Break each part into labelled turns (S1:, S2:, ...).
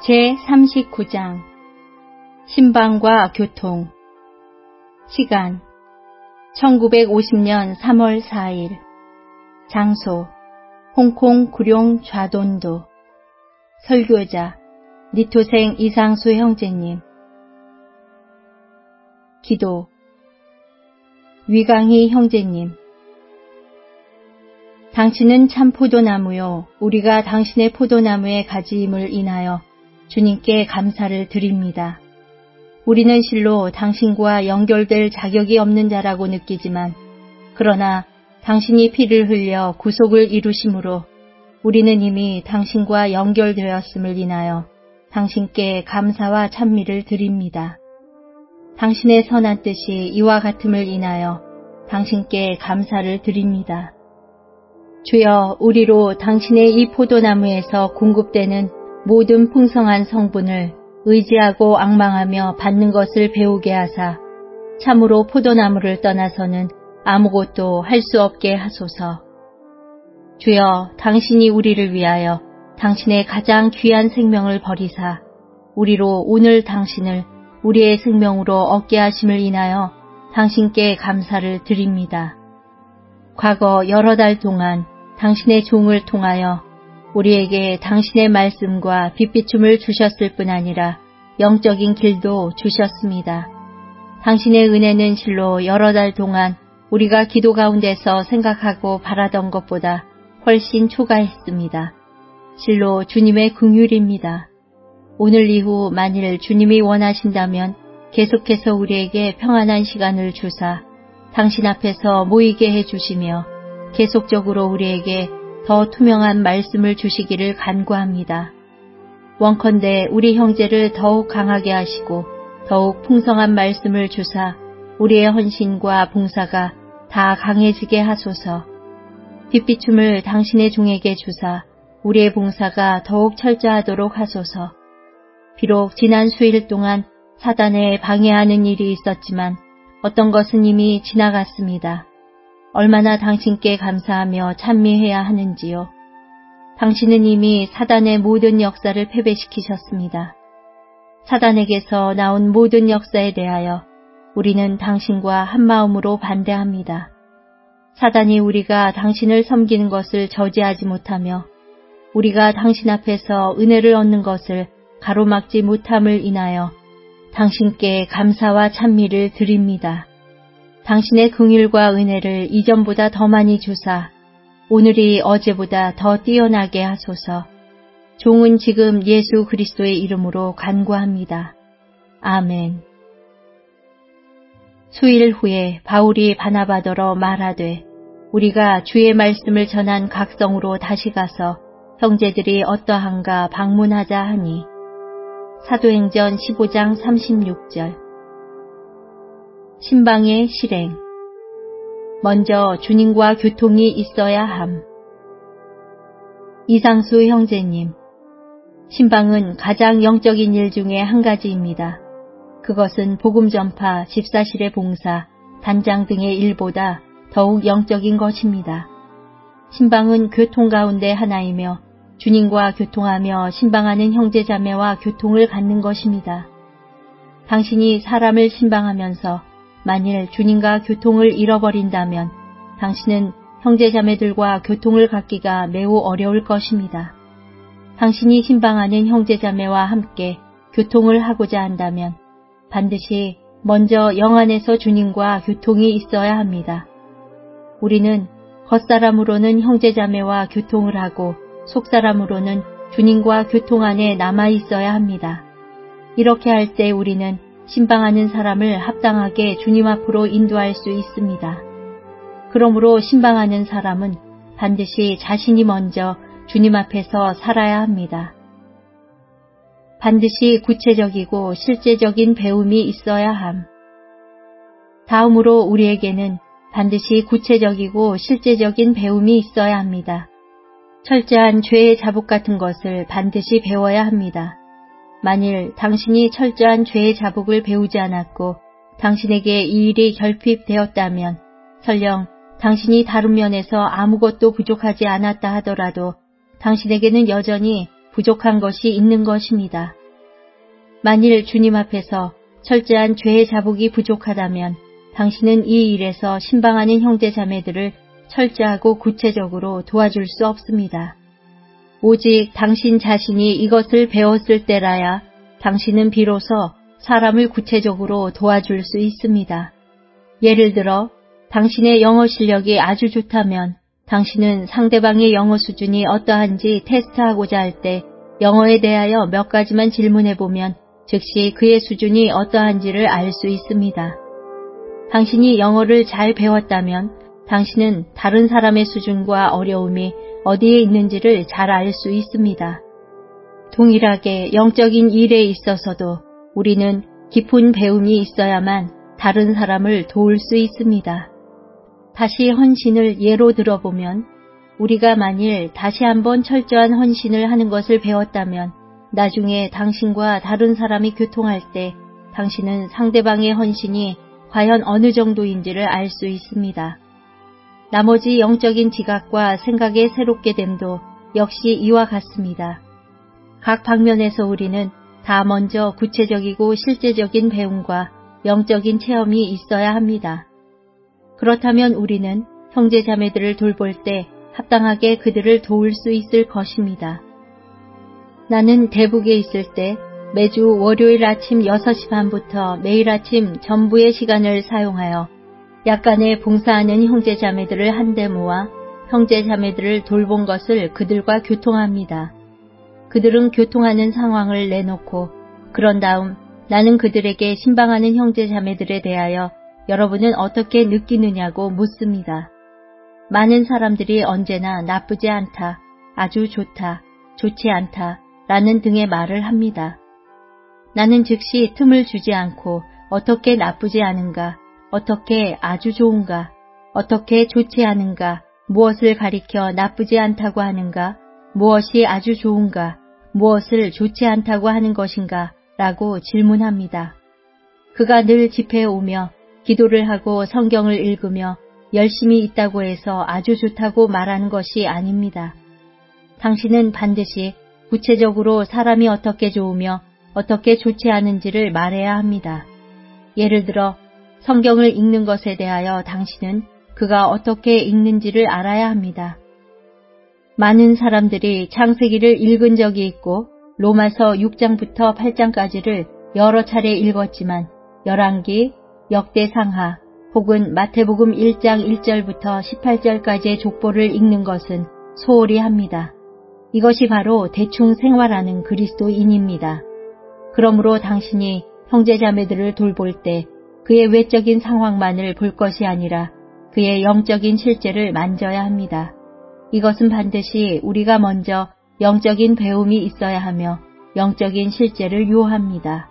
S1: 제39장 신방과 교통. 시간 1950년 3월 4일. 장소 홍콩 구룡 좌돈도. 설교자 니토생 이상수 형제님. 기도. 위강희 형제님. 당신은 참 포도나무요, 우리가 당신의 포도나무의 가지임을 인하여 주님께 감사를 드립니다. 우리는 실로 당신과 연결될 자격이 없는 자라고 느끼지만, 그러나 당신이 피를 흘려 구속을 이루심으로 우리는 이미 당신과 연결되었음을 인하여 당신께 감사와 찬미를 드립니다. 당신의 선한 뜻이 이와 같음을 인하여 당신께 감사를 드립니다. 주여, 우리로 당신의 이 포도나무에서 공급되는 모든 풍성한 성분을 의지하고 앙망하며 받는 것을 배우게 하사 참으로 포도나무를 떠나서는 아무것도 할 수 없게 하소서. 주여, 당신이 우리를 위하여 당신의 가장 귀한 생명을 버리사 우리로 오늘 당신을 우리의 생명으로 얻게 하심을 인하여 당신께 감사를 드립니다. 과거 여러 달 동안 당신의 종을 통하여 우리에게 당신의 말씀과 빛비춤을 주셨을 뿐 아니라 영적인 길도 주셨습니다. 당신의 은혜는 실로 여러 달 동안 우리가 기도 가운데서 생각하고 바라던 것보다 훨씬 초과했습니다. 실로 주님의 긍휼입니다. 오늘 이후 만일 주님이 원하신다면 계속해서 우리에게 평안한 시간을 주사 당신 앞에서 모이게 해주시며 계속적으로 우리에게 더 투명한 말씀을 주시기를 간구합니다. 원컨대 우리 형제를 더욱 강하게 하시고 더욱 풍성한 말씀을 주사 우리의 헌신과 봉사가 다 강해지게 하소서. 빛비춤을 당신의 종에게 주사 우리의 봉사가 더욱 철저하도록 하소서. 비록 지난 수일 동안 사단에 방해하는 일이 있었지만 어떤 것은 이미 지나갔습니다. 얼마나 당신께 감사하며 찬미해야 하는지요. 당신은 이미 사단의 모든 역사를 패배시키셨습니다. 사단에게서 나온 모든 역사에 대하여 우리는 당신과 한마음으로 반대합니다. 사단이 우리가 당신을 섬기는 것을 저지하지 못하며 우리가 당신 앞에서 은혜를 얻는 것을 가로막지 못함을 인하여 당신께 감사와 찬미를 드립니다. 당신의 긍휼과 은혜를 이전보다 더 많이 주사 오늘이 어제보다 더 뛰어나게 하소서. 종은 지금 예수 그리스도의 이름으로 간구합니다. 아멘. 수일 후에 바울이 바나바더러 말하되 우리가 주의 말씀을 전한 각성으로 다시 가서 형제들이 어떠한가 방문하자 하니. 사도행전 15장 36절. 신방의 실행. 먼저 주님과 교통이 있어야 함. 이상수 형제님. 신방은 가장 영적인 일 중에 한 가지입니다. 그것은 복음 전파, 집사실의 봉사, 단장 등의 일보다 더욱 영적인 것입니다. 신방은 교통 가운데 하나이며 주님과 교통하며 신방하는 형제자매와 교통을 갖는 것입니다. 당신이 사람을 신방하면서 만일 주님과 교통을 잃어버린다면 당신은 형제자매들과 교통을 갖기가 매우 어려울 것입니다. 당신이 신방하는 형제자매와 함께 교통을 하고자 한다면 반드시 먼저 영 안에서 주님과 교통이 있어야 합니다. 우리는 겉사람으로는 형제자매와 교통을 하고 속사람으로는 주님과 교통 안에 남아 있어야 합니다. 이렇게 할 때 우리는 신방하는 사람을 합당하게 주님 앞으로 인도할 수 있습니다. 그러므로 신방하는 사람은 반드시 자신이 먼저 주님 앞에서 살아야 합니다. 반드시 구체적이고 실제적인 배움이 있어야 함. 다음으로 우리에게는 반드시 구체적이고 실제적인 배움이 있어야 합니다. 철저한 죄의 자복 같은 것을 반드시 배워야 합니다. 만일 당신이 철저한 죄의 자복을 배우지 않았고 당신에게 이 일이 결핍되었다면 설령 당신이 다른 면에서 아무것도 부족하지 않았다 하더라도 당신에게는 여전히 부족한 것이 있는 것입니다. 만일 주님 앞에서 철저한 죄의 자복이 부족하다면 당신은 이 일에서 신방하는 형제자매들을 철저하고 구체적으로 도와줄 수 없습니다. 오직 당신 자신이 이것을 배웠을 때라야 당신은 비로소 사람을 구체적으로 도와줄 수 있습니다. 예를 들어 당신의 영어 실력이 아주 좋다면 당신은 상대방의 영어 수준이 어떠한지 테스트하고자 할 때 영어에 대하여 몇 가지만 질문해보면 즉시 그의 수준이 어떠한지를 알 수 있습니다. 당신이 영어를 잘 배웠다면 당신은 다른 사람의 수준과 어려움이 어디에 있는지를 잘 알 수 있습니다. 동일하게 영적인 일에 있어서도 우리는 깊은 배움이 있어야만 다른 사람을 도울 수 있습니다. 다시 헌신을 예로 들어보면 우리가 만일 다시 한번 철저한 헌신을 하는 것을 배웠다면 나중에 당신과 다른 사람이 교통할 때 당신은 상대방의 헌신이 과연 어느 정도인지를 알 수 있습니다. 나머지 영적인 지각과 생각의 새롭게 됨도 역시 이와 같습니다. 각 방면에서 우리는 다 먼저 구체적이고 실제적인 배움과 영적인 체험이 있어야 합니다. 그렇다면 우리는 형제자매들을 돌볼 때 합당하게 그들을 도울 수 있을 것입니다. 나는 대북에 있을 때 매주 월요일 아침 6시 반부터 매일 아침 전부의 시간을 사용하여 약간의 봉사하는 형제자매들을 한데 모아 형제자매들을 돌본 것을 그들과 교통합니다. 그들은 교통하는 상황을 내놓고 그런 다음 나는 그들에게 신방하는 형제자매들에 대하여 여러분은 어떻게 느끼느냐고 묻습니다. 많은 사람들이 언제나 나쁘지 않다, 아주 좋다, 좋지 않다 라는 등의 말을 합니다. 나는 즉시 틈을 주지 않고 어떻게 나쁘지 않은가, 어떻게 아주 좋은가, 어떻게 좋지 않은가, 무엇을 가리켜 나쁘지 않다고 하는가, 무엇이 아주 좋은가, 무엇을 좋지 않다고 하는 것인가 라고 질문합니다. 그가 늘 집회에 오며 기도를 하고 성경을 읽으며 열심히 있다고 해서 아주 좋다고 말하는 것이 아닙니다. 당신은 반드시 구체적으로 사람이 어떻게 좋으며 어떻게 좋지 않은지를 말해야 합니다. 예를 들어 성경을 읽는 것에 대하여 당신은 그가 어떻게 읽는지를 알아야 합니다. 많은 사람들이 창세기를 읽은 적이 있고 로마서 6장부터 8장까지를 여러 차례 읽었지만 열왕기, 역대상하 혹은 마태복음 1장 1절부터 18절까지의 족보를 읽는 것은 소홀히 합니다. 이것이 바로 대충 생활하는 그리스도인입니다. 그러므로 당신이 형제자매들을 돌볼 때 그의 외적인 상황만을 볼 것이 아니라 그의 영적인 실제를 만져야 합니다. 이것은 반드시 우리가 먼저 영적인 배움이 있어야 하며 영적인 실제를 요합니다.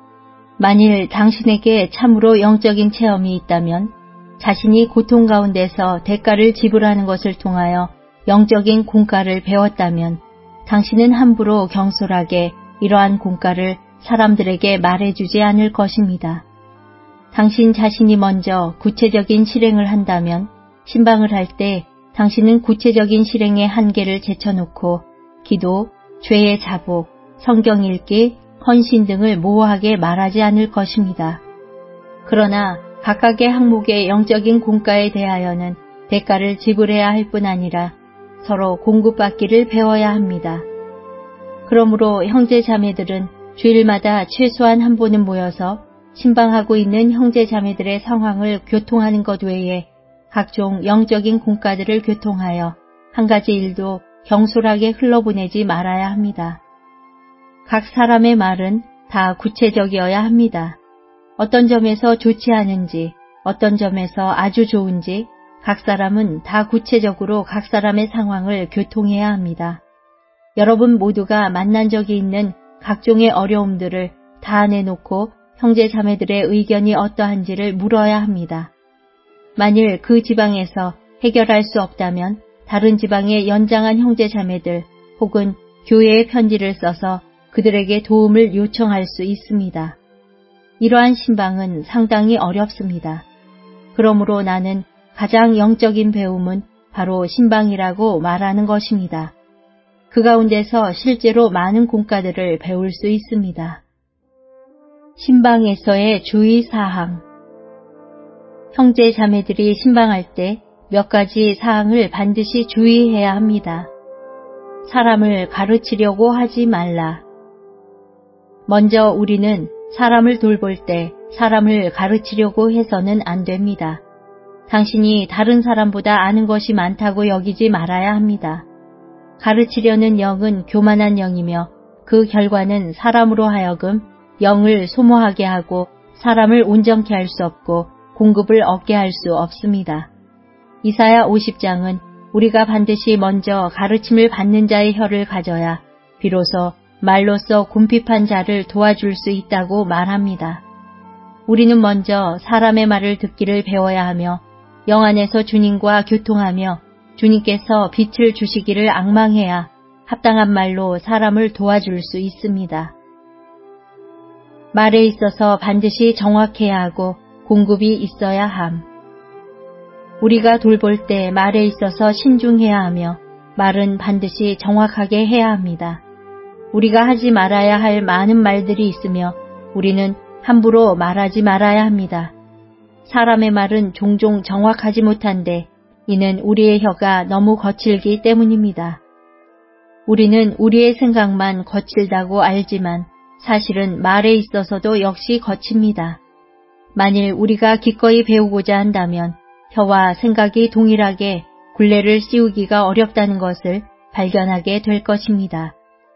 S1: 만일 당신에게 참으로 영적인 체험이 있다면 자신이 고통 가운데서 대가를 지불하는 것을 통하여 영적인 공과를 배웠다면 당신은 함부로 경솔하게 이러한 공과를 사람들에게 말해주지 않을 것입니다. 당신 자신이 먼저 구체적인 실행을 한다면 신방을 할 때 당신은 구체적인 실행의 한계를 제쳐놓고 기도, 죄의 자복, 성경 읽기, 헌신 등을 모호하게 말하지 않을 것입니다. 그러나 각각의 항목의 영적인 공과에 대하여는 대가를 지불해야 할 뿐 아니라 서로 공급받기를 배워야 합니다. 그러므로 형제 자매들은 주일마다 최소한 한 번은 모여서 신방하고 있는 형제 자매들의 상황을 교통하는 것 외에 각종 영적인 공과들을 교통하여 한 가지 일도 경솔하게 흘러보내지 말아야 합니다. 각 사람의 말은 다 구체적이어야 합니다. 어떤 점에서 좋지 않은지, 어떤 점에서 아주 좋은지 각 사람은 다 구체적으로 각 사람의 상황을 교통해야 합니다. 여러분 모두가 만난 적이 있는 각종의 어려움들을 다 내놓고 형제 자매들의 의견이 어떠한지를 물어야 합니다. 만일 그 지방에서 해결할 수 없다면 다른 지방의 연장한 형제 자매들 혹은 교회에 편지를 써서 그들에게 도움을 요청할 수 있습니다. 이러한 신방은 상당히 어렵습니다. 그러므로 나는 가장 영적인 배움은 바로 신방이라고 말하는 것입니다. 그 가운데서 실제로 많은 공과들을 배울 수 있습니다. 신방에서의 주의사항. 형제 자매들이 신방할 때 몇 가지 사항을 반드시 주의해야 합니다. 사람을 가르치려고 하지 말라. 먼저 우리는 사람을 돌볼 때 사람을 가르치려고 해서는 안 됩니다. 당신이 다른 사람보다 아는 것이 많다고 여기지 말아야 합니다. 가르치려는 영은 교만한 영이며 그 결과는 사람으로 하여금 영을 소모하게 하고 사람을 온전케 할 수 없고 공급을 얻게 할 수 없습니다. 이사야 50장은 우리가 반드시 먼저 가르침을 받는 자의 혀를 가져야 비로소 말로써 궁핍한 자를 도와줄 수 있다고 말합니다. 우리는 먼저 사람의 말을 듣기를 배워야 하며 영 안에서 주님과 교통하며 주님께서 빛을 주시기를 앙망해야 합당한 말로 사람을 도와줄 수 있습니다. 말에 있어서 반드시 정확해야 하고 공급이 있어야 함. 우리가 돌볼 때 말에 있어서 신중해야 하며 말은 반드시 정확하게 해야 합니다. 우리가 하지 말아야 할 많은 말들이 있으며 우리는 함부로 말하지 말아야 합니다. 사람의 말은 종종 정확하지 못한데 이는 우리의 혀가 너무 거칠기 때문입니다. 우리는 우리의 생각만 거칠다고 알지만 사실은 말에 있어서도 역시 거칩니다. 만일 우리가 기꺼이 배우고자 한다면 혀와 생각이 동일하게 굴레를 씌우기가 어렵다는 것을 발견하게 될 것입니다.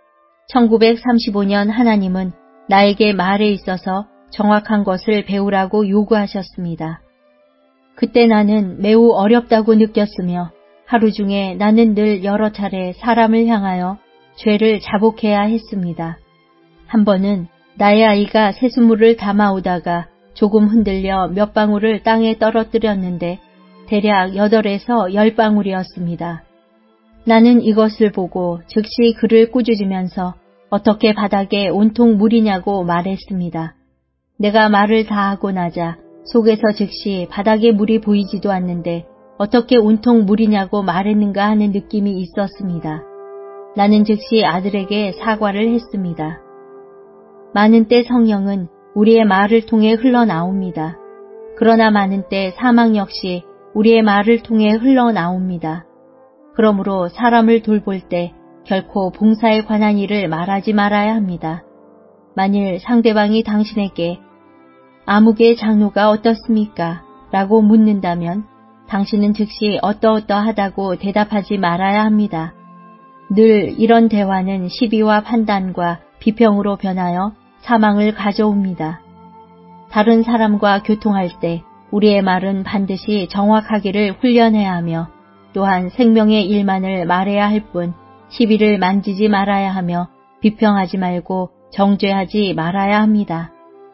S1: 1935년 하나님은 나에게 말에 있어서 정확한 것을 배우라고 요구하셨습니다. 그때 나는 매우 어렵다고 느꼈으며 하루 중에 나는 늘 여러 차례 사람을 향하여 죄를 자복해야 했습니다. 한 번은 나의 아이가 세수물을 담아오다가 조금 흔들려 몇 방울을 땅에 떨어뜨렸는데 대략 8에서 10방울이었습니다. 나는 이것을 보고 즉시 그를 꾸짖으면서 어떻게 바닥에 온통 물이냐고 말했습니다. 내가 말을 다 하고 나자 속에서 즉시 바닥에 물이 보이지도 않는데 어떻게 온통 물이냐고 말했는가 하는 느낌이 있었습니다. 나는 즉시 아들에게 사과를 했습니다. 많은 때 성령은 우리의 말을 통해 흘러나옵니다. 그러나 많은 때 사망 역시 우리의 말을 통해 흘러나옵니다. 그러므로 사람을 돌볼 때 결코 봉사에 관한 일을 말하지 말아야 합니다. 만일 상대방이 당신에게 아무개 장로가 어떻습니까? 라고 묻는다면 당신은 즉시 어떠어떠하다고 대답하지 말아야 합니다. 늘 이런 대화는 시비와 판단과 비평으로 변하여 사망을 가져옵니다. 다른 사람과 교통할 때 우리의 말은 반드시 정확하기를 훈련해야 하며 또한 생명의 일만을 말해야 할 뿐 시비를 만지지 말아야 하며 비평하지 말고 정죄하지 말아야 합니다.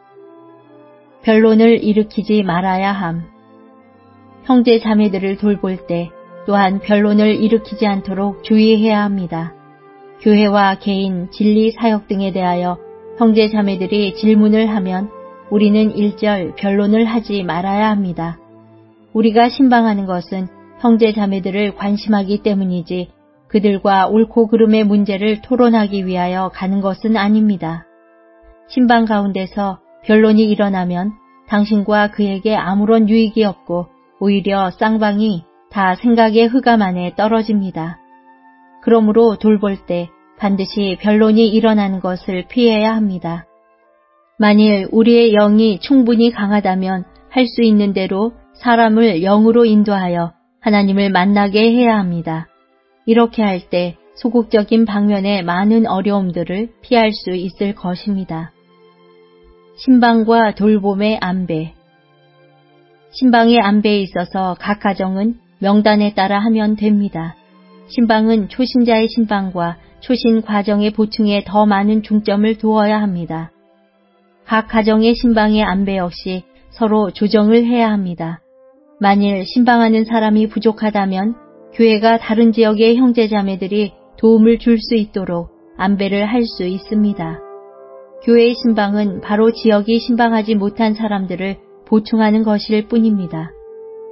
S1: 변론을 일으키지 말아야 함. 형제 자매들을 돌볼 때 또한 변론을 일으키지 않도록 주의해야 합니다. 교회와 개인, 진리 사역 등에 대하여 형제 자매들이 질문을 하면 우리는 일절 변론을 하지 말아야 합니다. 우리가 신방하는 것은 형제 자매들을 관심하기 때문이지 그들과 옳고 그름의 문제를 토론하기 위하여 가는 것은 아닙니다. 신방 가운데서 변론이 일어나면 당신과 그에게 아무런 유익이 없고 오히려 쌍방이 다 생각의 흑암 안에 떨어집니다. 그러므로 돌볼 때 반드시 변론이 일어나는 것을 피해야 합니다. 만일 우리의 영이 충분히 강하다면 할 수 있는 대로 사람을 영으로 인도하여 하나님을 만나게 해야 합니다. 이렇게 할 때 소극적인 방면의 많은 어려움들을 피할 수 있을 것입니다. 신방과 돌봄의 안배. 신방의 안배에 있어서 각 가정은 명단에 따라 하면 됩니다. 신방은 초신자의 신방과 초신 과정의 보충에 더 많은 중점을 두어야 합니다. 각 가정의 신방의 안배 역시 서로 조정을 해야 합니다. 만일 신방하는 사람이 부족하다면 교회가 다른 지역의 형제자매들이 도움을 줄 수 있도록 안배를 할 수 있습니다. 교회의 신방은 바로 지역이 신방하지 못한 사람들을 보충하는 것일 뿐입니다.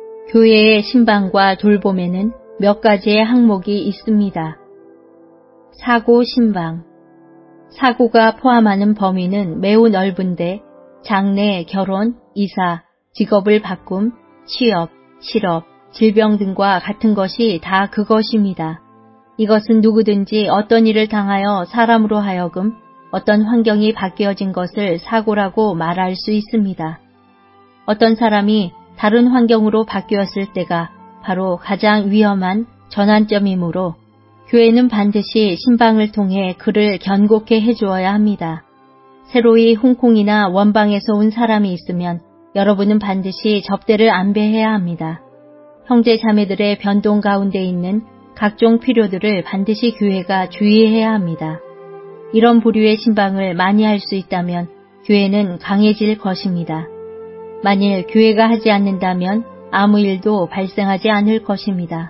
S1: 교회의 신방과 돌봄에는 몇 가지의 항목이 있습니다. 사고 신방. 사고가 포함하는 범위는 매우 넓은데 장래, 결혼, 이사, 직업을 바꿈, 취업, 실업, 질병 등과 같은 것이 다 그것입니다. 이것은 누구든지 어떤 일을 당하여 사람으로 하여금 어떤 환경이 바뀌어진 것을 사고라고 말할 수 있습니다. 어떤 사람이 다른 환경으로 바뀌었을 때가 바로 가장 위험한 전환점이므로 교회는 반드시 신방을 통해 그를 견고케 해주어야 합니다. 새로이 홍콩이나 원방에서 온 사람이 있으면 여러분은 반드시 접대를 안배해야 합니다. 형제 자매들의 변동 가운데 있는 각종 필요들을 반드시 교회가 주의해야 합니다. 이런 부류의 신방을 많이 할 수 있다면 교회는 강해질 것입니다. 만일 교회가 하지 않는다면 아무 일도 발생하지 않을 것입니다.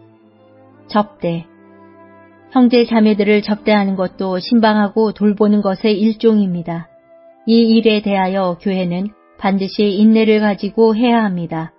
S1: 접대. 형제 자매들을 접대하는 것도 신방하고 돌보는 것의 일종입니다. 이 일에 대하여 교회는 반드시 인내를 가지고 해야 합니다.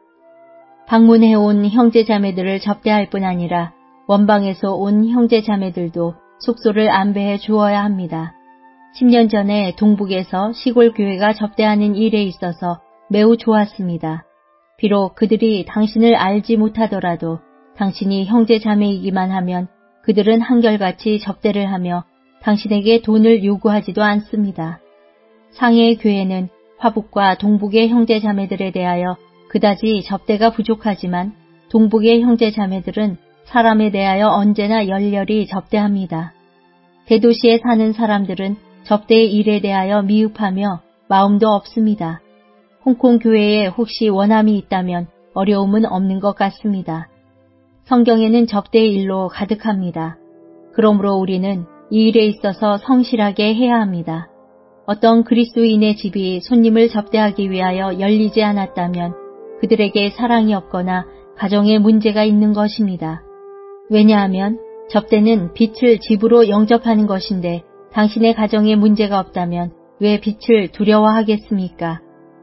S1: 방문해온 형제 자매들을 접대할 뿐 아니라 원방에서 온 형제 자매들도 숙소를 안배해 주어야 합니다. 10년 전에 동북에서 시골 교회가 접대하는 일에 있어서 매우 좋았습니다. 비록 그들이 당신을 알지 못하더라도 당신이 형제 자매이기만 하면 그들은 한결같이 접대를 하며 당신에게 돈을 요구하지도 않습니다. 상해의 교회는 화북과 동북의 형제 자매들에 대하여 그다지 접대가 부족하지만 동북의 형제 자매들은 사람에 대하여 언제나 열렬히 접대합니다. 대도시에 사는 사람들은 접대의 일에 대하여 미흡하며 마음도 없습니다. 홍콩 교회에 혹시 원함이 있다면 어려움은 없는 것 같습니다. 성경에는 접대의 일로 가득합니다. 그러므로 우리는 이 일에 있어서 성실하게 해야 합니다. 어떤 그리스도인의 집이 손님을 접대하기 위하여 열리지 않았다면 그들에게 사랑이 없거나 가정에 문제가 있는 것입니다. 왜냐하면 접대는 빛을 집으로 영접하는 것인데 당신의 가정에 문제가 없다면 왜 빛을 두려워하겠습니까?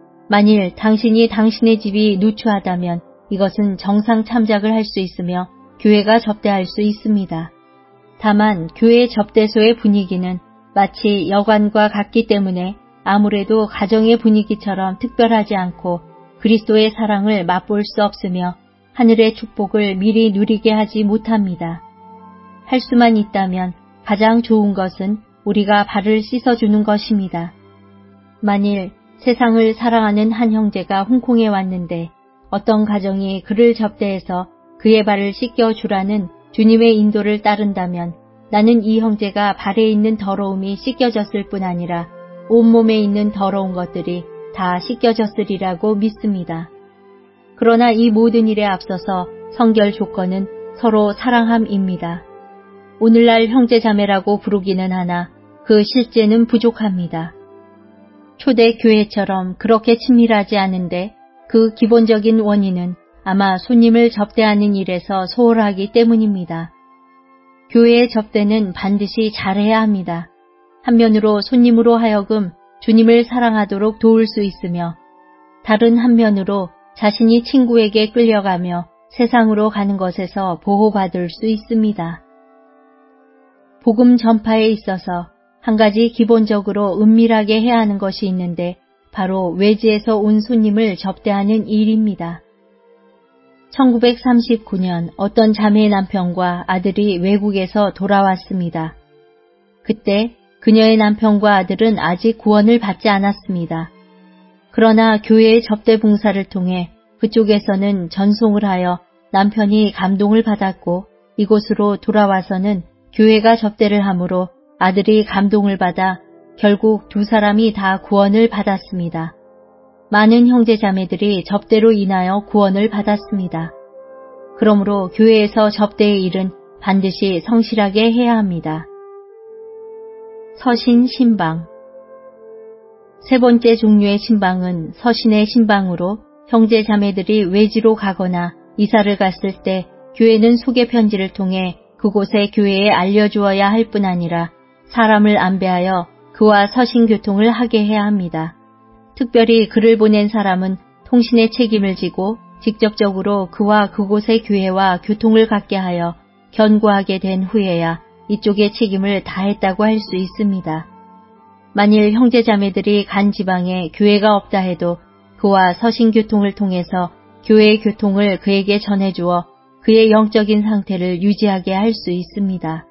S1: 만일 당신이 당신의 집이 누추하다면 이것은 정상 참작을 할 수 있으며 교회가 접대할 수 있습니다. 다만 교회 접대소의 분위기는 마치 여관과 같기 때문에 아무래도 가정의 분위기처럼 특별하지 않고 그리스도의 사랑을 맛볼 수 없으며 하늘의 축복을 미리 누리게 하지 못합니다. 할 수만 있다면 가장 좋은 것은 우리가 발을 씻어주는 것입니다. 만일 세상을 사랑하는 한 형제가 홍콩에 왔는데 어떤 가정이 그를 접대해서 그의 발을 씻겨주라는 주님의 인도를 따른다면 나는 이 형제가 발에 있는 더러움이 씻겨졌을 뿐 아니라 온몸에 있는 더러운 것들이 다 씻겨졌으리라고 믿습니다. 그러나 이 모든 일에 앞서서 성결 조건은 서로 사랑함입니다. 오늘날 형제자매라고 부르기는 하나 그 실제는 부족합니다. 초대 교회처럼 그렇게 친밀하지 않은데 그 기본적인 원인은 아마 손님을 접대하는 일에서 소홀하기 때문입니다. 교회의 접대는 반드시 잘해야 합니다. 한면으로 손님으로 하여금 주님을 사랑하도록 도울 수 있으며 다른 한면으로 자신이 친구에게 끌려가며 세상으로 가는 것에서 보호받을 수 있습니다. 복음 전파에 있어서 한 가지 기본적으로 은밀하게 해야 하는 것이 있는데 바로 외지에서 온 손님을 접대하는 일입니다. 1939년 어떤 자매의 남편과 아들이 외국에서 돌아왔습니다. 그때 그녀의 남편과 아들은 아직 구원을 받지 않았습니다. 그러나 교회의 접대 봉사를 통해 그쪽에서는 전송을 하여 남편이 감동을 받았고 이곳으로 돌아와서는 교회가 접대를 하므로 아들이 감동을 받아 결국 두 사람이 다 구원을 받았습니다. 많은 형제자매들이 접대로 인하여 구원을 받았습니다. 그러므로 교회에서 접대의 일은 반드시 성실하게 해야 합니다. 서신 신방. 세 번째 종류의 신방은 서신의 신방으로 형제자매들이 외지로 가거나 이사를 갔을 때 교회는 소개 편지를 통해 그곳의 교회에 알려주어야 할 뿐 아니라 사람을 안배하여 그와 서신 교통을 하게 해야 합니다. 특별히 그를 보낸 사람은 통신의 책임을 지고 직접적으로 그와 그곳의 교회와 교통을 갖게 하여 견고하게 된 후에야 이쪽의 책임을 다했다고 할 수 있습니다. 만일 형제자매들이 간 지방에 교회가 없다 해도 그와 서신교통을 통해서 교회의 교통을 그에게 전해주어 그의 영적인 상태를 유지하게 할 수 있습니다.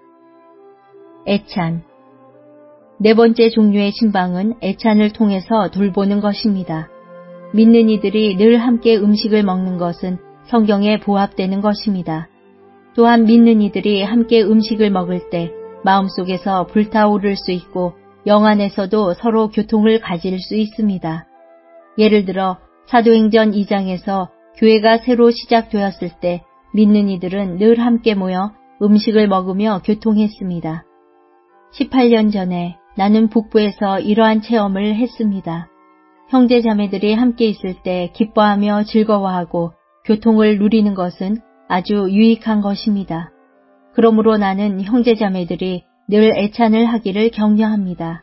S1: 애찬. 네 번째 종류의 신방은 애찬을 통해서 돌보는 것입니다. 믿는 이들이 늘 함께 음식을 먹는 것은 성경에 부합되는 것입니다. 또한 믿는 이들이 함께 음식을 먹을 때 마음속에서 불타오를 수 있고 영 안에서도 서로 교통을 가질 수 있습니다. 예를 들어 사도행전 2장에서 교회가 새로 시작되었을 때 믿는 이들은 늘 함께 모여 음식을 먹으며 교통했습니다. 18년 전에 나는 북부에서 이러한 체험을 했습니다. 형제 자매들이 함께 있을 때 기뻐하며 즐거워하고 교통을 누리는 것은 아주 유익한 것입니다. 그러므로 나는 형제 자매들이 늘 애찬을 하기를 격려합니다.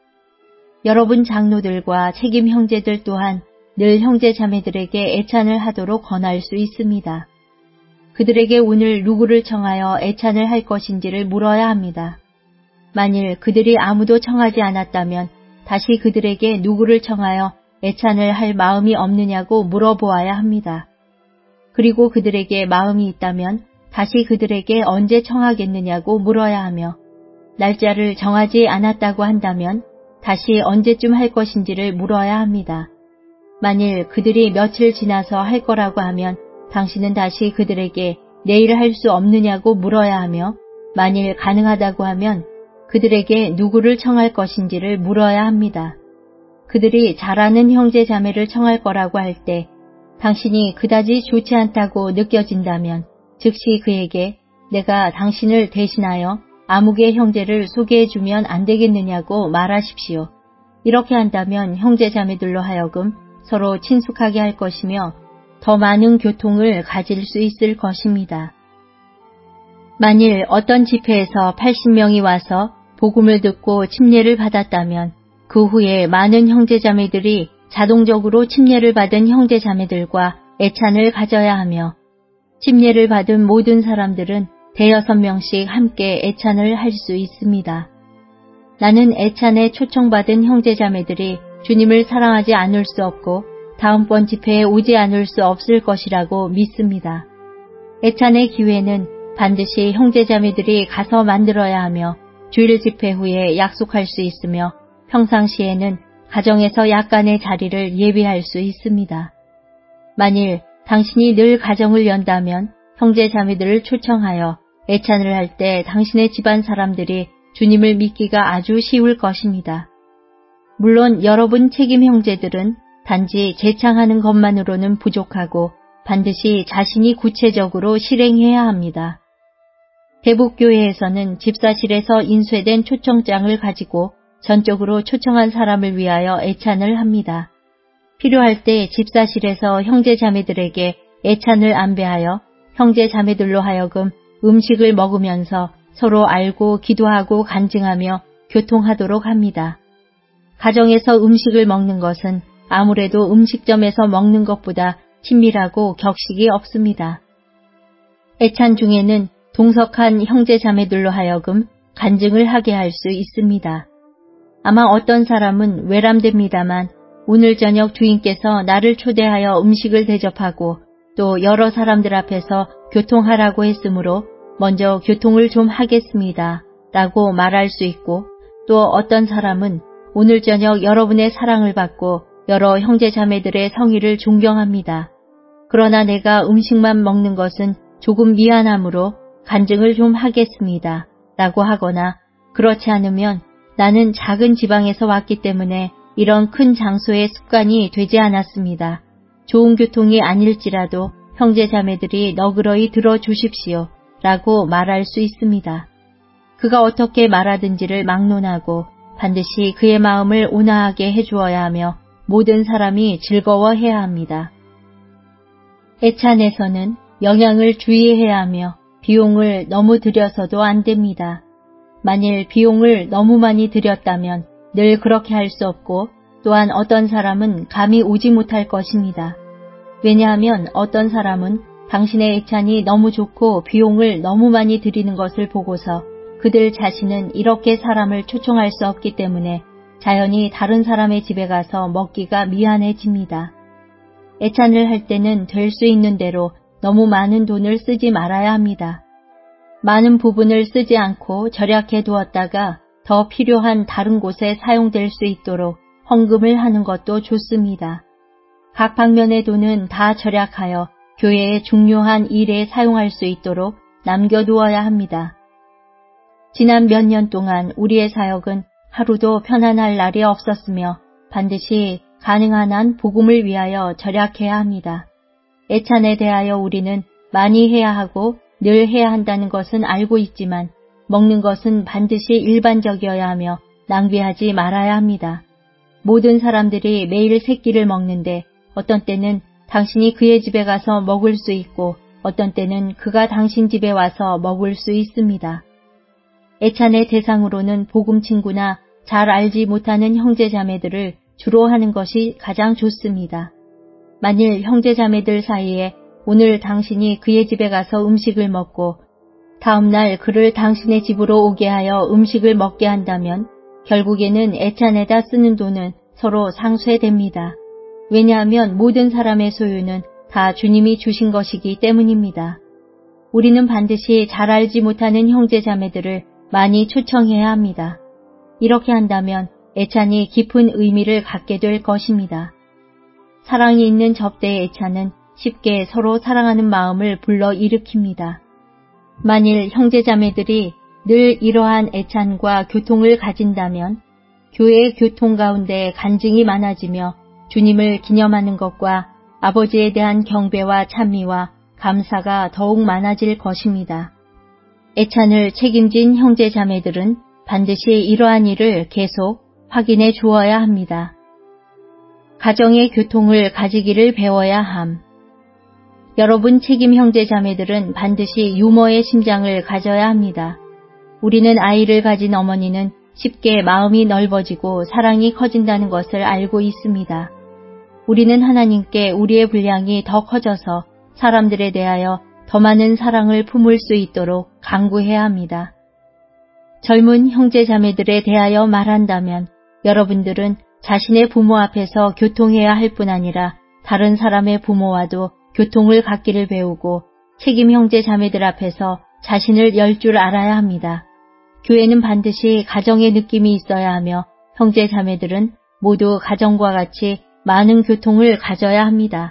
S1: 여러분 장로들과 책임 형제들 또한 늘 형제 자매들에게 애찬을 하도록 권할 수 있습니다. 그들에게 오늘 누구를 청하여 애찬을 할 것인지를 물어야 합니다. 만일 그들이 아무도 청하지 않았다면 다시 그들에게 누구를 청하여 애찬을 할 마음이 없느냐고 물어보아야 합니다. 그리고 그들에게 마음이 있다면 다시 그들에게 언제 청하겠느냐고 물어야 하며 날짜를 정하지 않았다고 한다면 다시 언제쯤 할 것인지를 물어야 합니다. 만일 그들이 며칠 지나서 할 거라고 하면 당신은 다시 그들에게 내일 할 수 없느냐고 물어야 하며 만일 가능하다고 하면 그들에게 누구를 청할 것인지를 물어야 합니다. 그들이 잘하는 형제 자매를 청할 거라고 할 때 당신이 그다지 좋지 않다고 느껴진다면 즉시 그에게 내가 당신을 대신하여 아무개 형제를 소개해주면 안 되겠느냐고 말하십시오. 이렇게 한다면 형제 자매들로 하여금 서로 친숙하게 할 것이며 더 많은 교통을 가질 수 있을 것입니다. 만일 어떤 집회에서 80명이 와서 복음을 듣고 침례를 받았다면 그 후에 많은 형제자매들이 자동적으로 침례를 받은 형제자매들과 애찬을 가져야 하며 침례를 받은 모든 사람들은 대여섯 명씩 함께 애찬을 할 수 있습니다. 나는 애찬에 초청받은 형제자매들이 주님을 사랑하지 않을 수 없고 다음번 집회에 오지 않을 수 없을 것이라고 믿습니다. 애찬의 기회는 반드시 형제자매들이 가서 만들어야 하며 주일 집회 후에 약속할 수 있으며 평상시에는 가정에서 약간의 자리를 예비할 수 있습니다. 만일 당신이 늘 가정을 연다면 형제자매들을 초청하여 애찬을 할 때 당신의 집안 사람들이 주님을 믿기가 아주 쉬울 것입니다. 물론 여러분 책임 형제들은 단지 제창하는 것만으로는 부족하고 반드시 자신이 구체적으로 실행해야 합니다. 대북교회에서는 집사실에서 인쇄된 초청장을 가지고 전적으로 초청한 사람을 위하여 애찬을 합니다. 필요할 때 집사실에서 형제자매들에게 애찬을 안배하여 형제자매들로 하여금 음식을 먹으면서 서로 알고 기도하고 간증하며 교통하도록 합니다. 가정에서 음식을 먹는 것은 아무래도 음식점에서 먹는 것보다 친밀하고 격식이 없습니다. 애찬 중에는 동석한 형제자매들로 하여금 간증을 하게 할 수 있습니다. 아마 어떤 사람은 외람됩니다만 오늘 저녁 주인께서 나를 초대하여 음식을 대접하고 또 여러 사람들 앞에서 교통하라고 했으므로 먼저 교통을 좀 하겠습니다. 라고 말할 수 있고 또 어떤 사람은 오늘 저녁 여러분의 사랑을 받고 여러 형제자매들의 성의를 존경합니다. 그러나 내가 음식만 먹는 것은 조금 미안하므로 간증을 좀 하겠습니다. 라고 하거나 그렇지 않으면 나는 작은 지방에서 왔기 때문에 이런 큰 장소의 습관이 되지 않았습니다. 좋은 교통이 아닐지라도 형제자매들이 너그러이 들어주십시오. 라고 말할 수 있습니다. 그가 어떻게 말하든지를 막론하고 반드시 그의 마음을 온화하게 해주어야 하며 모든 사람이 즐거워해야 합니다. 애찬에서는 영양을 주의해야 하며 비용을 너무 들여서도 안 됩니다. 만일 비용을 너무 많이 들였다면 늘 그렇게 할 수 없고 또한 어떤 사람은 감히 오지 못할 것입니다. 왜냐하면 어떤 사람은 당신의 애찬이 너무 좋고 비용을 너무 많이 들이는 것을 보고서 그들 자신은 이렇게 사람을 초청할 수 없기 때문에 자연히 다른 사람의 집에 가서 먹기가 미안해집니다. 애찬을 할 때는 될 수 있는 대로 너무 많은 돈을 쓰지 말아야 합니다. 많은 부분을 쓰지 않고 절약해 두었다가 더 필요한 다른 곳에 사용될 수 있도록 헌금을 하는 것도 좋습니다. 각 방면의 돈은 다 절약하여 교회의 중요한 일에 사용할 수 있도록 남겨두어야 합니다. 지난 몇 년 동안 우리의 사역은 하루도 편안할 날이 없었으며 반드시 가능한 한 복음을 위하여 절약해야 합니다. 애찬에 대하여 우리는 많이 해야 하고 늘 해야 한다는 것은 알고 있지만 먹는 것은 반드시 일반적이어야 하며 낭비하지 말아야 합니다. 모든 사람들이 매일 세 끼를 먹는데 어떤 때는 당신이 그의 집에 가서 먹을 수 있고 어떤 때는 그가 당신 집에 와서 먹을 수 있습니다. 애찬의 대상으로는 복음 친구나 잘 알지 못하는 형제자매들을 주로 하는 것이 가장 좋습니다. 만일 형제자매들 사이에 오늘 당신이 그의 집에 가서 음식을 먹고 다음날 그를 당신의 집으로 오게 하여 음식을 먹게 한다면 결국에는 애찬에다 쓰는 돈은 서로 상쇄됩니다. 왜냐하면 모든 사람의 소유는 다 주님이 주신 것이기 때문입니다. 우리는 반드시 잘 알지 못하는 형제자매들을 많이 초청해야 합니다. 이렇게 한다면 애찬이 깊은 의미를 갖게 될 것입니다. 사랑이 있는 접대의 애찬은 쉽게 서로 사랑하는 마음을 불러일으킵니다. 만일 형제자매들이 늘 이러한 애찬과 교통을 가진다면 교회의 교통 가운데 간증이 많아지며 주님을 기념하는 것과 아버지에 대한 경배와 찬미와 감사가 더욱 많아질 것입니다. 애찬을 책임진 형제자매들은 반드시 이러한 일을 계속 확인해 주어야 합니다. 가정의 교통을 가지기를 배워야 함. 여러분 책임 형제자매들은 반드시 유머의 심장을 가져야 합니다. 우리는 아이를 가진 어머니는 쉽게 마음이 넓어지고 사랑이 커진다는 것을 알고 있습니다. 우리는 하나님께 우리의 분량이 더 커져서 사람들에 대하여 더 많은 사랑을 품을 수 있도록 간구해야 합니다. 젊은 형제자매들에 대하여 말한다면 여러분들은 자신의 부모 앞에서 교통해야 할 뿐 아니라 다른 사람의 부모와도 교통을 갖기를 배우고 책임 형제자매들 앞에서 자신을 열 줄 알아야 합니다. 교회는 반드시 가정의 느낌이 있어야 하며 형제자매들은 모두 가정과 같이 많은 교통을 가져야 합니다.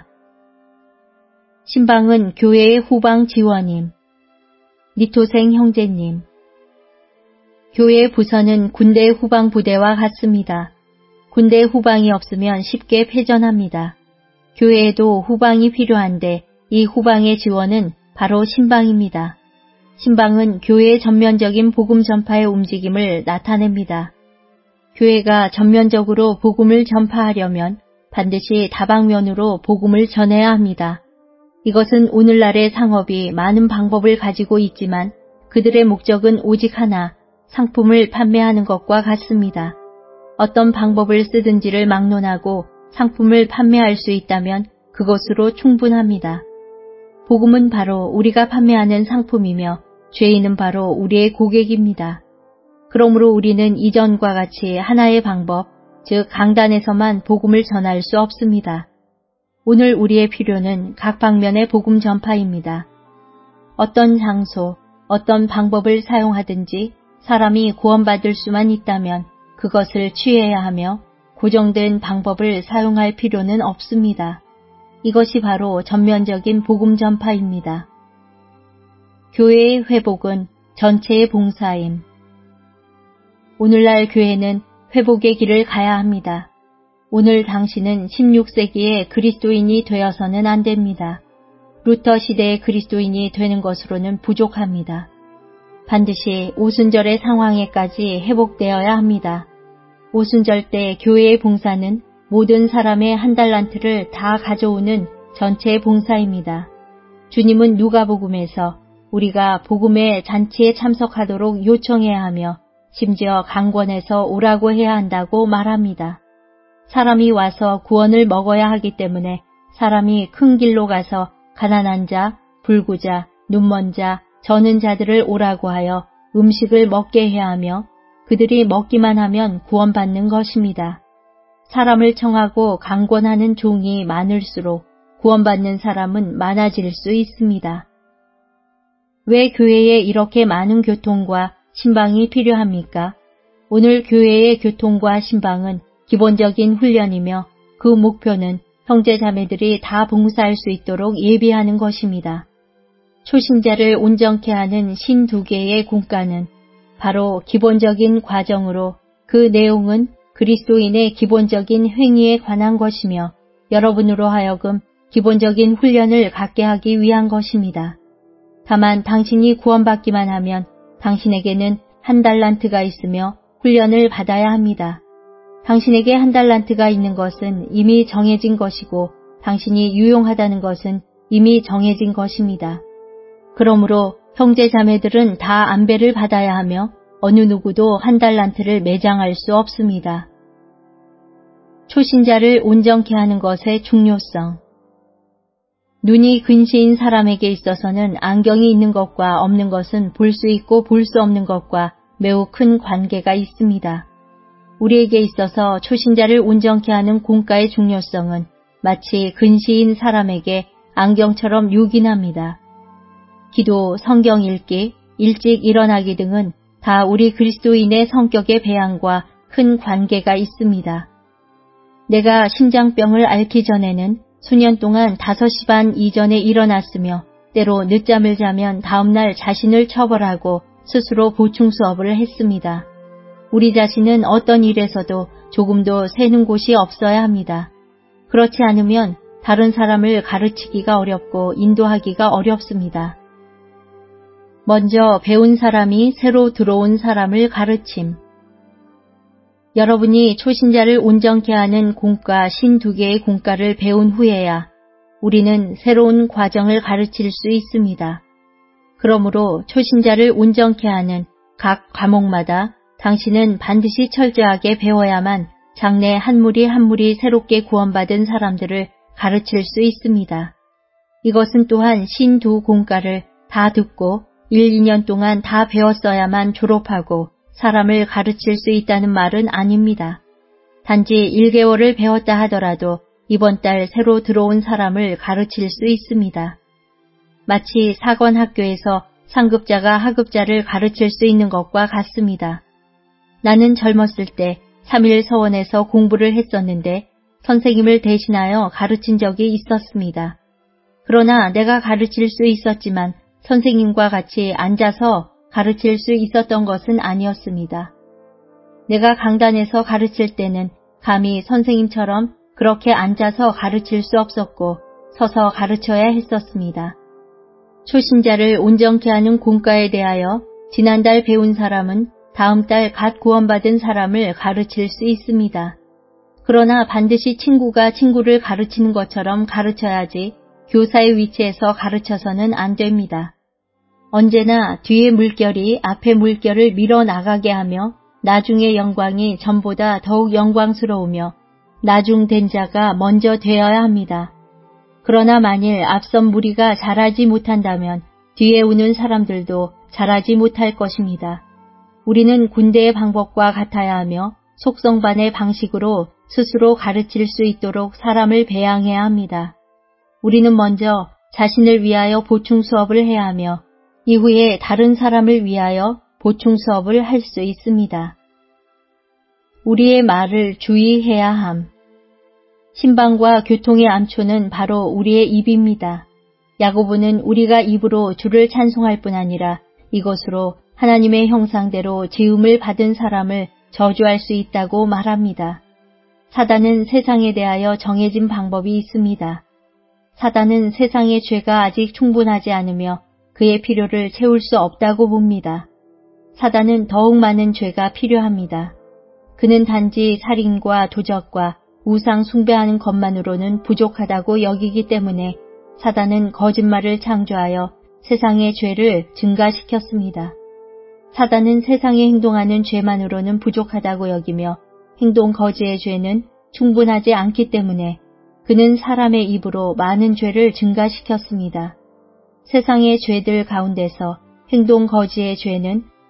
S1: 신방은 교회의 후방 지원임. 니토생 형제님. 교회의 부서는 군대의 후방 부대와 같습니다. 군대의 후방이 없으면 쉽게 패전합니다. 교회에도 후방이 필요한데 이 후방의 지원은 바로 신방입니다. 신방은 교회의 전면적인 복음 전파의 움직임을 나타냅니다. 교회가 전면적으로 복음을 전파하려면 반드시 다방면으로 복음을 전해야 합니다. 이것은 오늘날의 상업이 많은 방법을 가지고 있지만 그들의 목적은 오직 하나, 상품을 판매하는 것과 같습니다. 어떤 방법을 쓰든지를 막론하고 상품을 판매할 수 있다면 그것으로 충분합니다. 복음은 바로 우리가 판매하는 상품이며 죄인은 바로 우리의 고객입니다. 그러므로 우리는 이전과 같이 하나의 방법, 즉 강단에서만 복음을 전할 수 없습니다. 오늘 우리의 필요는 각 방면의 복음 전파입니다. 어떤 장소, 어떤 방법을 사용하든지 사람이 구원받을 수만 있다면 그것을 취해야 하며 고정된 방법을 사용할 필요는 없습니다. 이것이 바로 전면적인 복음 전파입니다. 교회의 회복은 전체의 봉사임. 오늘날 교회는 회복의 길을 가야 합니다. 오늘 당신은 16세기의 그리스도인이 되어서는 안 됩니다. 루터 시대의 그리스도인이 되는 것으로는 부족합니다. 반드시 오순절의 상황에까지 회복되어야 합니다. 오순절 때 교회의 봉사는 모든 사람의 한 달란트를 다 가져오는 전체의 봉사입니다. 주님은 누가복음에서 우리가 복음의 잔치에 참석하도록 요청해야 하며 심지어 강권해서 오라고 해야 한다고 말합니다. 사람이 와서 구원을 먹어야 하기 때문에 사람이 큰 길로 가서 가난한 자, 불구자, 눈먼 자, 저는 자들을 오라고 하여 음식을 먹게 해야 하며 그들이 먹기만 하면 구원받는 것입니다. 사람을 청하고 강권하는 종이 많을수록 구원받는 사람은 많아질 수 있습니다. 왜 교회에 이렇게 많은 교통과 신방이 필요합니까? 오늘 교회의 교통과 신방은 기본적인 훈련이며 그 목표는 형제자매들이 다 봉사할 수 있도록 예비하는 것입니다. 초신자를 온전케 하는 52개의 공과는 바로 기본적인 과정으로 그 내용은 그리스도인의 기본적인 행위에 관한 것이며 여러분으로 하여금 기본적인 훈련을 갖게 하기 위한 것입니다. 다만 당신이 구원받기만 하면 당신에게는 1달란트가 있으며 훈련을 받아야 합니다. 당신에게 1달란트가 있는 것은 이미 정해진 것이고 당신이 유용하다는 것은 이미 정해진 것입니다. 그러므로 형제 자매들은 다 안배를 받아야 하며 어느 누구도 1달란트를 매장할 수 없습니다. 초신자를 온전케 하는 것의 중요성. 눈이 근시인 사람에게 있어서는 안경이 있는 것과 없는 것은 볼 수 있고 볼 수 없는 것과 매우 큰 관계가 있습니다. 우리에게 있어서 초신자를 온전케 하는 공과의 중요성은 마치 근시인 사람에게 안경처럼 유긴합니다. 기도, 성경 읽기, 일찍 일어나기 등은 다 우리 그리스도인의 성격의 배양과 큰 관계가 있습니다. 내가 심장병을 앓기 전에는 수년 동안 5시 반 이전에 일어났으며 때로 늦잠을 자면 다음날 자신을 처벌하고 스스로 보충 수업을 했습니다. 우리 자신은 어떤 일에서도 조금도 새는 곳이 없어야 합니다. 그렇지 않으면 다른 사람을 가르치기가 어렵고 인도하기가 어렵습니다. 먼저 배운 사람이 새로 들어온 사람을 가르침. 여러분이 초신자를 온전케 하는 공과 52개의 공과를 배운 후에야 우리는 새로운 과정을 가르칠 수 있습니다. 그러므로 초신자를 온전케 하는 각 과목마다 당신은 반드시 철저하게 배워야만 장래 한 무리 한 무리 새롭게 구원받은 사람들을 가르칠 수 있습니다. 이것은 또한 52공과를 다 듣고 1, 2년 동안 다 배웠어야만 졸업하고 사람을 가르칠 수 있다는 말은 아닙니다. 단지 1개월을 배웠다 하더라도 이번 달 새로 들어온 사람을 가르칠 수 있습니다. 마치 사관학교에서 상급자가 하급자를 가르칠 수 있는 것과 같습니다. 나는 젊었을 때 3일 서원에서 공부를 했었는데 선생님을 대신하여 가르친 적이 있었습니다. 그러나 내가 가르칠 수 있었지만 선생님과 같이 앉아서 가르칠 수 있었던 것은 아니었습니다. 내가 강단에서 가르칠 때는 감히 선생님처럼 그렇게 앉아서 가르칠 수 없었고 서서 가르쳐야 했었습니다. 초신자를 온전케 하는 공과에 대하여 지난달 배운 사람은 다음 달 갓 구원받은 사람을 가르칠 수 있습니다. 그러나 반드시 친구가 친구를 가르치는 것처럼 가르쳐야지 교사의 위치에서 가르쳐서는 안 됩니다. 언제나 뒤의 물결이 앞의 물결을 밀어나가게 하며 나중의 영광이 전보다 더욱 영광스러우며 나중된 자가 먼저 되어야 합니다. 그러나 만일 앞선 무리가 잘하지 못한다면 뒤에 오는 사람들도 잘하지 못할 것입니다. 우리는 군대의 방법과 같아야 하며 속성반의 방식으로 스스로 가르칠 수 있도록 사람을 배양해야 합니다. 우리는 먼저 자신을 위하여 보충 수업을 해야 하며 이후에 다른 사람을 위하여 보충 수업을 할 수 있습니다. 우리의 말을 주의해야 함. 신방과 교통의 암초는 바로 우리의 입입니다. 야고보는 우리가 입으로 주를 찬송할 뿐 아니라 이것으로 하나님의 형상대로 지음을 받은 사람을 저주할 수 있다고 말합니다. 사단은 세상에 대하여 정해진 방법이 있습니다. 사단은 세상의 죄가 아직 충분하지 않으며 그의 필요를 채울 수 없다고 봅니다. 사단은 더욱 많은 죄가 필요합니다. 그는 단지 살인과 도적과 우상 숭배하는 것만으로는 부족하다고 여기기 때문에 사단은 거짓말을 창조하여 세상의 죄를 증가시켰습니다. 사단은 세상에 행동하는 죄만으로는 부족하다고 여기며 행동 거지의 죄는 충분하지 않기 때문에 그는 사람의 입으로 많은 죄를 증가시켰습니다. 세상의 죄들 가운데서 행동 거지의 죄는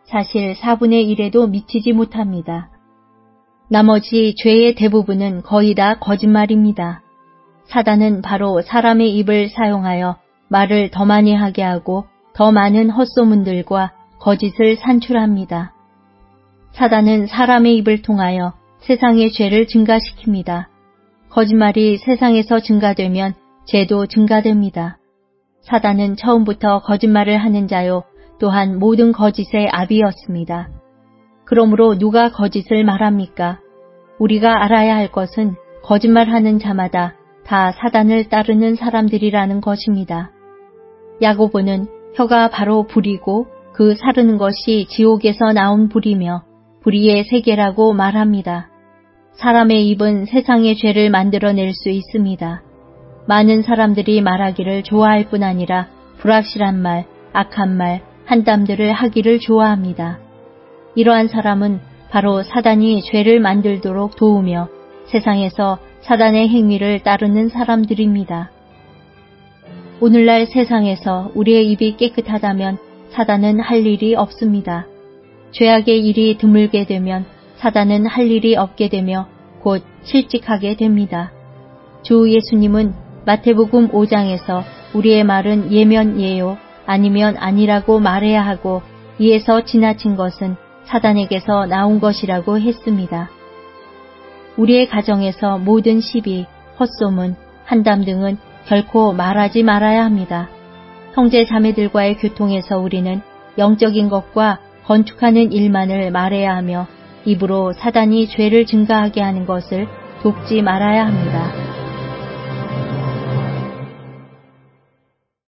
S1: 사실 4분의 1에도 미치지 못합니다. 나머지 죄의 대부분은 거의 다 거짓말입니다. 사단은 바로 사람의 입을 사용하여 말을 더 많이 하게 하고 더 많은 헛소문들과 거짓을 산출합니다. 사단은 사람의 입을 통하여 세상의 죄를 증가시킵니다. 거짓말이 세상에서 증가되면 죄도 증가됩니다. 사단은 처음부터 거짓말을 하는 자요, 또한 모든 거짓의 아비였습니다. 그러므로 누가 거짓을 말합니까? 우리가 알아야 할 것은 거짓말하는 자마다 다 사단을 따르는 사람들이라는 것입니다. 야고보는 혀가 바로 불이고 그 사르는 것이 지옥에서 나온 불이며 불의의 세계라고 말합니다. 사람의 입은 세상의 죄를 만들어낼 수 있습니다. 많은 사람들이 말하기를 좋아할 뿐 아니라 불확실한 말, 악한 말, 한담들을 하기를 좋아합니다. 이러한 사람은 바로 사단이 죄를 만들도록 도우며 세상에서 사단의 행위를 따르는 사람들입니다. 오늘날 세상에서 우리의 입이 깨끗하다면 사단은 할 일이 없습니다. 죄악의 일이 드물게 되면 사단은 할 일이 없게 되며 곧 실직하게 됩니다. 주 예수님은 마태복음 5장에서 우리의 말은 예면 예요 아니면 아니라고 말해야 하고 이에서 지나친 것은 사단에게서 나온 것이라고 했습니다. 우리의 가정에서 모든 시비, 헛소문, 한담 등은 결코 말하지 말아야 합니다. 형제 자매들과의 교통에서 우리는 영적인 것과 건축하는 일만을 말해야 하며 입으로 사단이 죄를 증가하게 하는 것을 돕지 말아야 합니다.